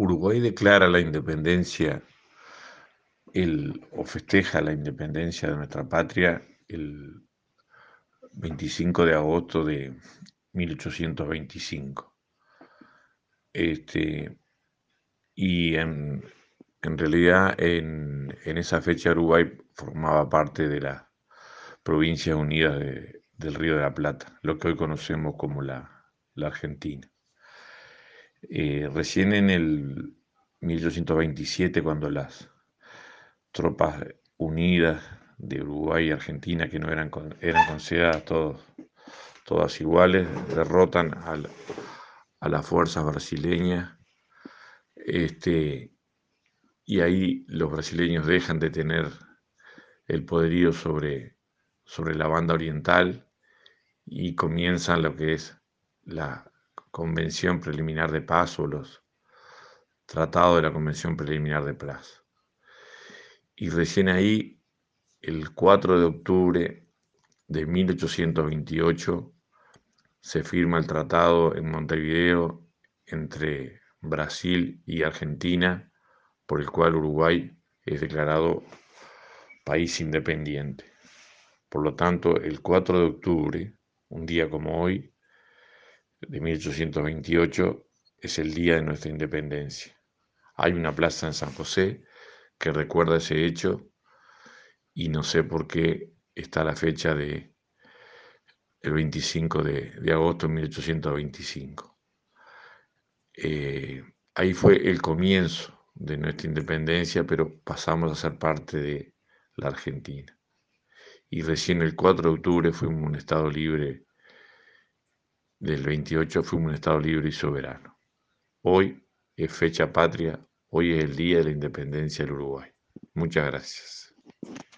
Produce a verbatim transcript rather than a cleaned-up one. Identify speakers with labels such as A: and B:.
A: Uruguay declara la independencia el, o festeja la independencia de nuestra patria el veinticinco de agosto de mil ochocientos veinticinco. Este, y en, en realidad en, en esa fecha Uruguay formaba parte de las Provincias Unidas de- del Río de la Plata, lo que hoy conocemos como la, la Argentina. Eh, recién en el mil ochocientos veintisiete, cuando las tropas unidas de Uruguay y Argentina, que no eran, con- eran consideradas todos, todas iguales, derrotan al- a las fuerzas brasileñas, este, y ahí los brasileños dejan de tener el poderío sobre, sobre la banda oriental y comienzan lo que es la Convención Preliminar de Paz o los tratados de la Convención Preliminar de Paz. Y recién ahí, el cuatro de octubre de mil ochocientos veintiocho, se firma el tratado en Montevideo entre Brasil y Argentina, por el cual Uruguay es declarado país independiente. Por lo tanto, el cuatro de octubre, un día como hoy, de mil ochocientos veintiocho, es el día de nuestra independencia. Hay una plaza en San José que recuerda ese hecho y no sé por qué está la fecha de el veinticinco de, de agosto de mil ochocientos veinticinco. Eh, ahí fue el comienzo de nuestra independencia, pero pasamos a ser parte de la Argentina. Y recién el cuatro de octubre fuimos un Estado libre, del veintiocho fuimos un Estado libre y soberano. Hoy es fecha patria, hoy es el día de la independencia del Uruguay. Muchas gracias.